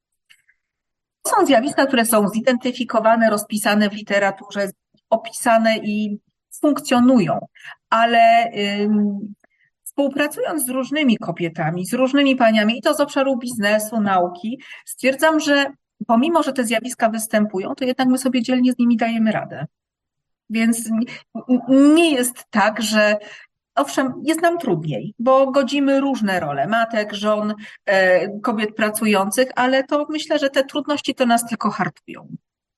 To są zjawiska, które są zidentyfikowane, rozpisane w literaturze, opisane i funkcjonują, ale ym, współpracując z różnymi kobietami, z różnymi paniami, i to z obszaru biznesu, nauki, stwierdzam, że pomimo, że te zjawiska występują, to jednak my sobie dzielnie z nimi dajemy radę. Więc nie jest tak, że owszem, jest nam trudniej, bo godzimy różne role, matek, żon, kobiet pracujących, ale to myślę, że te trudności to nas tylko hartują.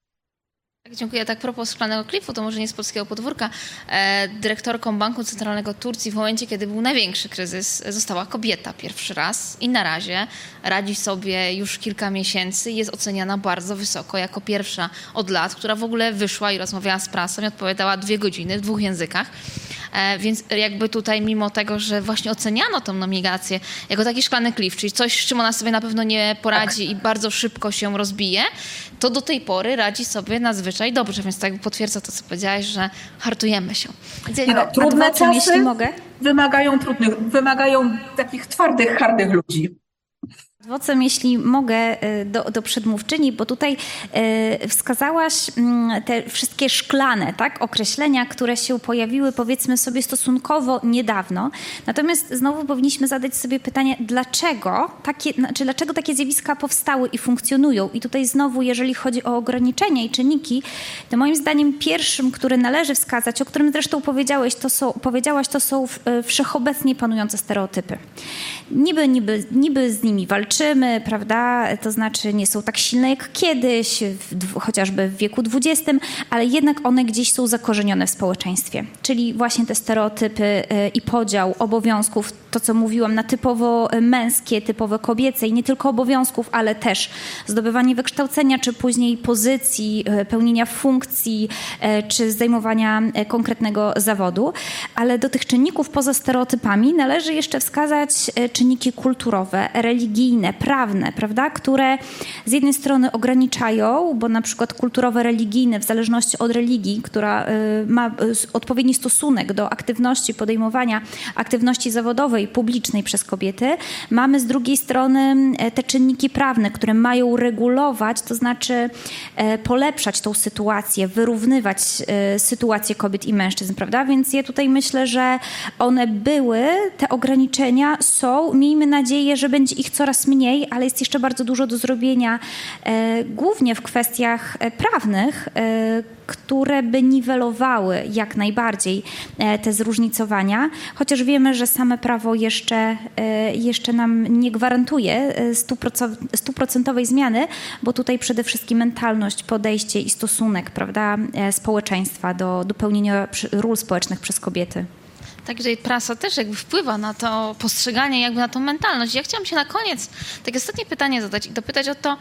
Dziękuję. Tak, propos szklanego klifu, to może nie z polskiego podwórka. E, dyrektorką Banku Centralnego Turcji w momencie, kiedy był największy kryzys, została kobieta pierwszy raz i na razie radzi sobie już kilka miesięcy i jest oceniana bardzo wysoko jako pierwsza od lat, która w ogóle wyszła i rozmawiała z prasą i odpowiadała dwie godziny w dwóch językach. E, więc jakby tutaj mimo tego, że właśnie oceniano tą nominację jako taki szklany klif, czyli coś, z czym ona sobie na pewno nie poradzi tak. i bardzo szybko się rozbije, to do tej pory radzi sobie nadzwyczaj dobrze, więc tak potwierdza to, co powiedziałaś, że hartujemy się. Nie no, trudne czasy jeśli mogę. Wymagają trudnych, wymagają takich twardych, hardych ludzi. Adwocem, jeśli mogę, do, do przedmówczyni, bo tutaj y, wskazałaś y, te wszystkie szklane, tak, określenia, które się pojawiły, powiedzmy sobie, stosunkowo niedawno. Natomiast znowu powinniśmy zadać sobie pytanie, dlaczego takie, znaczy, dlaczego takie zjawiska powstały i funkcjonują. I tutaj znowu, jeżeli chodzi o ograniczenia i czynniki, to moim zdaniem pierwszym, który należy wskazać, o którym zresztą powiedziałeś, to są, powiedziałaś, to są wszechobecnie panujące stereotypy. Niby, niby, niby z nimi walczymy, prawda, to znaczy nie są tak silne jak kiedyś, w, chociażby w wieku dwudziestym, ale jednak one gdzieś są zakorzenione w społeczeństwie. Czyli właśnie te stereotypy i podział obowiązków, to co mówiłam, na typowo męskie, typowo kobiece i nie tylko obowiązków, ale też zdobywanie wykształcenia, czy później pozycji, pełnienia funkcji, czy zajmowania konkretnego zawodu. Ale do tych czynników poza stereotypami należy jeszcze wskazać czynniki kulturowe, religijne, prawne, prawda, które z jednej strony ograniczają, bo na przykład kulturowe, religijne, w zależności od religii, która ma odpowiedni stosunek do aktywności, podejmowania aktywności zawodowej, publicznej przez kobiety, mamy z drugiej strony te czynniki prawne, które mają regulować, to znaczy polepszać tą sytuację, wyrównywać sytuację kobiet i mężczyzn, prawda, więc ja tutaj myślę, że one były, te ograniczenia są, miejmy nadzieję, że będzie ich coraz mniej, ale jest jeszcze bardzo dużo do zrobienia, e, głównie w kwestiach prawnych, e, które by niwelowały jak najbardziej e, te zróżnicowania, chociaż wiemy, że same prawo jeszcze, e, jeszcze nam nie gwarantuje stuprocentowej zmiany, bo tutaj przede wszystkim mentalność, podejście i stosunek, prawda, e, społeczeństwa do, do pełnienia ról społecznych przez kobiety. Tak, że prasa też jakby wpływa na to postrzeganie, jakby na tą mentalność. Ja chciałam się na koniec takie ostatnie pytanie zadać i dopytać o to,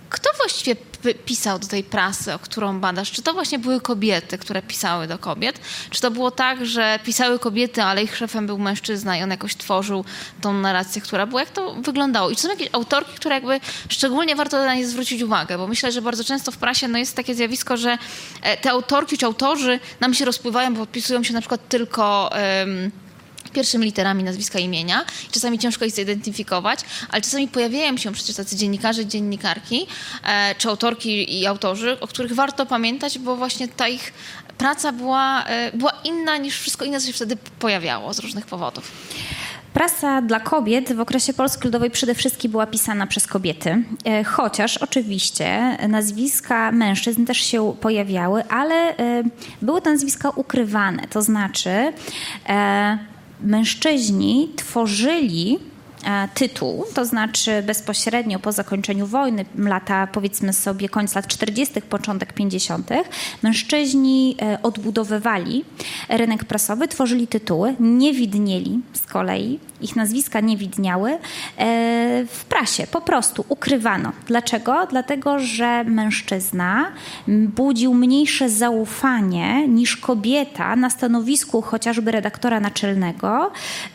kto właściwie p- pisał do tej prasy, o którą badasz? Czy to właśnie były kobiety, które pisały do kobiet? Czy to było tak, że pisały kobiety, ale ich szefem był mężczyzna i on jakoś tworzył tą narrację, która była? Jak to wyglądało? I czy są jakieś autorki, które jakby szczególnie warto na nie zwrócić uwagę? Bo myślę, że bardzo często w prasie no, jest takie zjawisko, że te autorki czy autorzy nam się rozpływają, bo podpisują się na przykład tylko Um, pierwszymi literami nazwiska, imienia. Czasami ciężko ich zidentyfikować, ale czasami pojawiają się przecież tacy dziennikarze, dziennikarki, e, czy autorki i autorzy, o których warto pamiętać, bo właśnie ta ich praca była, e, była inna niż wszystko inne, co się wtedy pojawiało z różnych powodów. Prasa dla kobiet w okresie Polski Ludowej przede wszystkim była pisana przez kobiety, chociaż oczywiście nazwiska mężczyzn też się pojawiały, ale były to nazwiska ukrywane, to znaczy mężczyźni tworzyli tytuł, to znaczy bezpośrednio po zakończeniu wojny, lata powiedzmy sobie koniec lat czterdziestych, początek pięćdziesiątych, mężczyźni odbudowywali rynek prasowy, tworzyli tytuły, nie widnieli z kolei, ich nazwiska nie widniały w prasie, po prostu ukrywano. Dlaczego? Dlatego, że mężczyzna budził mniejsze zaufanie niż kobieta na stanowisku chociażby redaktora naczelnego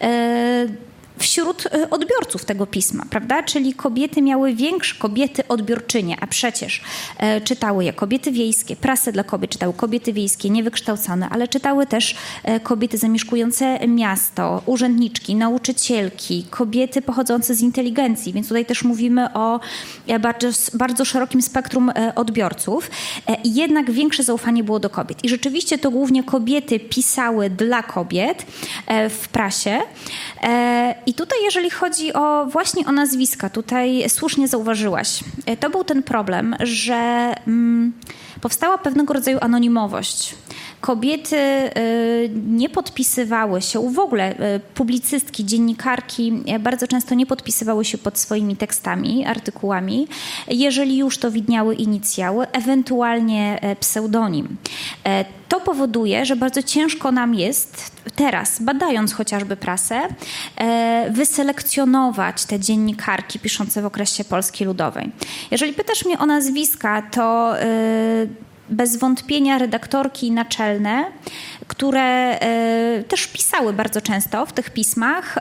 wśród odbiorców tego pisma, prawda? Czyli kobiety miały większe, kobiety odbiorczynie, a przecież e, czytały je kobiety wiejskie, prasę dla kobiet czytały kobiety wiejskie, niewykształcone, ale czytały też e, kobiety zamieszkujące miasto, urzędniczki, nauczycielki, kobiety pochodzące z inteligencji, więc tutaj też mówimy o e, bardzo, bardzo szerokim spektrum e, odbiorców e, i jednak większe zaufanie było do kobiet. I rzeczywiście to głównie kobiety pisały dla kobiet e, w prasie. E, I tutaj, jeżeli chodzi o właśnie o nazwiska, tutaj słusznie zauważyłaś, to był ten problem, że mm, powstała pewnego rodzaju anonimowość. Kobiety y, nie podpisywały się, w ogóle y, publicystki, dziennikarki y, bardzo często nie podpisywały się pod swoimi tekstami, artykułami. Jeżeli już, to widniały inicjały, ewentualnie y, pseudonim. Y, to powoduje, że bardzo ciężko nam jest teraz, badając chociażby prasę, y, wyselekcjonować te dziennikarki piszące w okresie Polski Ludowej. Jeżeli pytasz mnie o nazwiska, to y, bez wątpienia redaktorki naczelne, które y, też pisały bardzo często w tych pismach,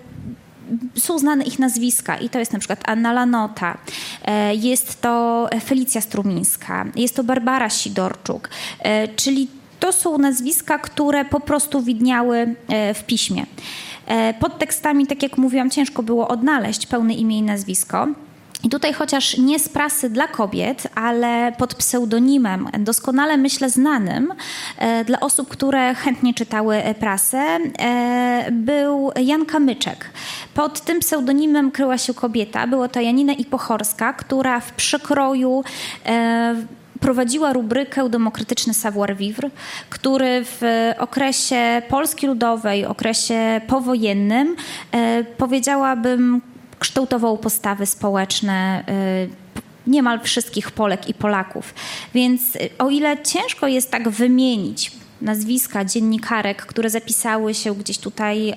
y, są znane ich nazwiska i to jest na przykład Anna Lanota, y, jest to Felicja Strumińska, jest to Barbara Sidorczuk, y, czyli to są nazwiska, które po prostu widniały y, w piśmie. Y, pod tekstami, tak jak mówiłam, ciężko było odnaleźć pełne imię i nazwisko. I tutaj chociaż nie z prasy dla kobiet, ale pod pseudonimem doskonale, myślę, znanym e, dla osób, które chętnie czytały prasę, e, był Jan Kamyczek. Pod tym pseudonimem kryła się kobieta, była to Janina Ipochorska, która w przekroju e, prowadziła rubrykę Demokratyczny savoir-vivre, który w okresie Polski Ludowej, okresie powojennym, e, powiedziałabym, kształtował postawy społeczne niemal wszystkich Polek i Polaków. Więc o ile ciężko jest tak wymienić nazwiska dziennikarek, które zapisały się gdzieś tutaj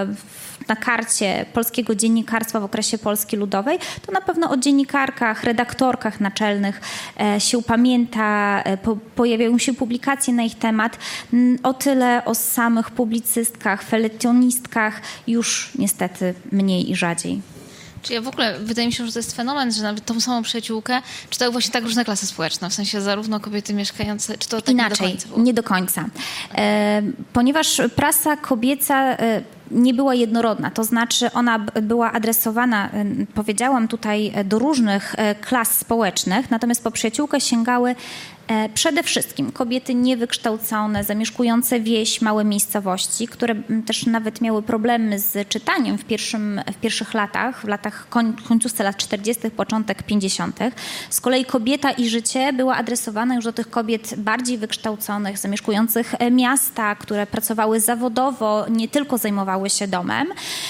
na karcie polskiego dziennikarstwa w okresie Polski Ludowej, to na pewno o dziennikarkach, redaktorkach naczelnych się pamięta, po, pojawiają się publikacje na ich temat. O tyle o samych publicystkach, felietionistkach już niestety mniej i rzadziej. Czy ja w ogóle, wydaje mi się, że to jest fenomen, że nawet tą samą przyjaciółkę czytały właśnie tak różne klasy społeczne, w sensie zarówno kobiety mieszkające, czy to tak Inaczej, nie do końca było? nie do końca. E, ponieważ prasa kobieca e, nie była jednorodna, to znaczy ona była adresowana, e, powiedziałam tutaj, do różnych e, klas społecznych, natomiast po przyjaciółkę sięgały e, przede wszystkim kobiety niewykształcone, zamieszkujące wieś, małe miejscowości, które też nawet miały problemy z czytaniem w, pierwszym, w pierwszych latach, w latach koń, końcówce lat czterdziestych, początek pięćdziesiątych. Z kolei Kobieta i życie była adresowana już do tych kobiet bardziej wykształconych, zamieszkujących miasta, które pracowały zawodowo, nie tylko zajmowały się domem.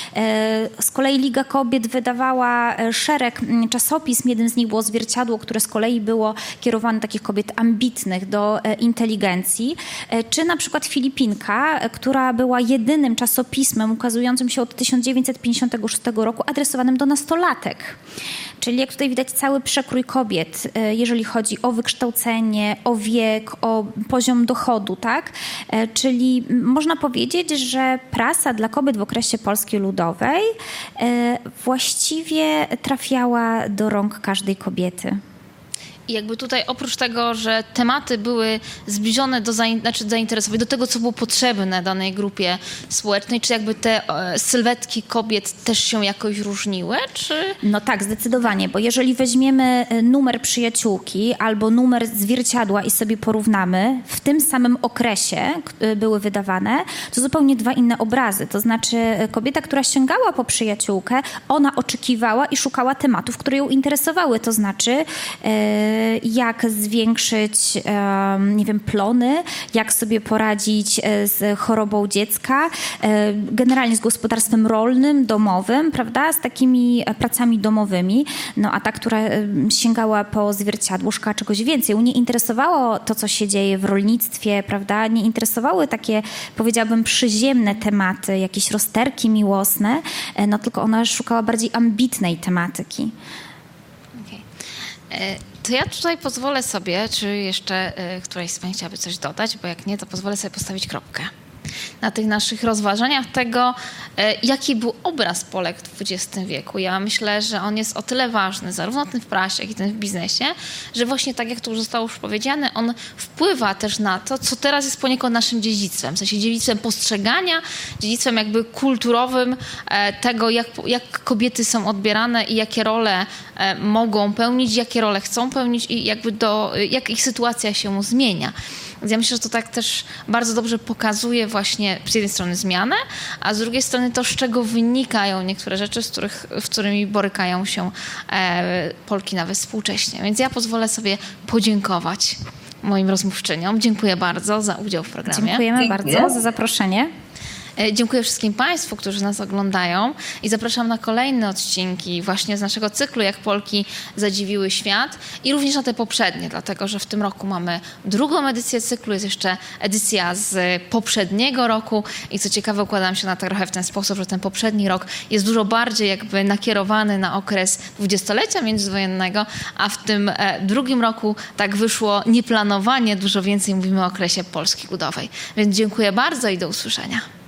Z kolei Liga Kobiet wydawała szereg czasopism, jednym z nich było Zwierciadło, które z kolei było kierowane do takich kobiet ambitnych, do inteligencji, czy na przykład Filipinka, która była jedynym czasopismem ukazującym się od tysiąc dziewięćset pięćdziesiątego szóstego roku adresowanym do nastolatek. Czyli jak tutaj widać cały przekrój kobiet, jeżeli chodzi o wykształcenie, o wiek, o poziom dochodu, tak? Czyli można powiedzieć, że prasa dla kobiet w okresie Polski Ludowej właściwie trafiała do rąk każdej kobiety. I jakby tutaj oprócz tego, że tematy były zbliżone do zain- znaczy zainteresowań, do tego, co było potrzebne danej grupie społecznej, czy jakby te e, sylwetki kobiet też się jakoś różniły, czy? No tak, zdecydowanie, bo jeżeli weźmiemy numer Przyjaciółki albo numer Zwierciadła i sobie porównamy, w tym samym okresie były wydawane, to zupełnie dwa inne obrazy. To znaczy kobieta, która sięgała po Przyjaciółkę, ona oczekiwała i szukała tematów, które ją interesowały, to znaczy e, jak zwiększyć, nie wiem, plony, jak sobie poradzić z chorobą dziecka, generalnie z gospodarstwem rolnym, domowym, prawda, z takimi pracami domowymi. No a ta, która sięgała po Zwierciadło, szukała czegoś więcej. U niej interesowało to, co się dzieje w rolnictwie, prawda, nie interesowały takie, powiedziałabym, przyziemne tematy, jakieś rozterki miłosne, no tylko ona szukała bardziej ambitnej tematyki. Okay. To ja tutaj pozwolę sobie, czy jeszcze y, któraś z pań chciałaby coś dodać, bo jak nie, to pozwolę sobie postawić kropkę na tych naszych rozważaniach tego, y, jaki był obraz Polek w dwudziestym wieku. Ja myślę, że on jest o tyle ważny, zarówno ten w prasie, jak i ten w biznesie, że właśnie tak jak tu już zostało już powiedziane, on wpływa też na to, co teraz jest poniekąd naszym dziedzictwem, w sensie dziedzictwem postrzegania, dziedzictwem jakby kulturowym e, tego, jak, jak kobiety są odbierane i jakie role e, mogą pełnić, jakie role chcą pełnić i jakby do, jak ich sytuacja się zmienia. Więc ja myślę, że to tak też bardzo dobrze pokazuje właśnie z jednej strony zmianę, a z drugiej strony to, z czego wynikają niektóre rzeczy, z których, w którymi borykają się e, Polki nawet współcześnie. Więc ja pozwolę sobie podziękować moim rozmówczyniom. Dziękuję bardzo za udział w programie. Dziękujemy Dziękuję. bardzo za zaproszenie. Dziękuję wszystkim Państwu, którzy nas oglądają i zapraszam na kolejne odcinki właśnie z naszego cyklu Jak Polki zadziwiły świat i również na te poprzednie, dlatego że w tym roku mamy drugą edycję cyklu, jest jeszcze edycja z poprzedniego roku i co ciekawe układam się na to trochę w ten sposób, że ten poprzedni rok jest dużo bardziej jakby nakierowany na okres dwudziestolecia międzywojennego, a w tym drugim roku tak wyszło nieplanowanie, dużo więcej mówimy o okresie Polski Ludowej. Więc dziękuję bardzo i do usłyszenia.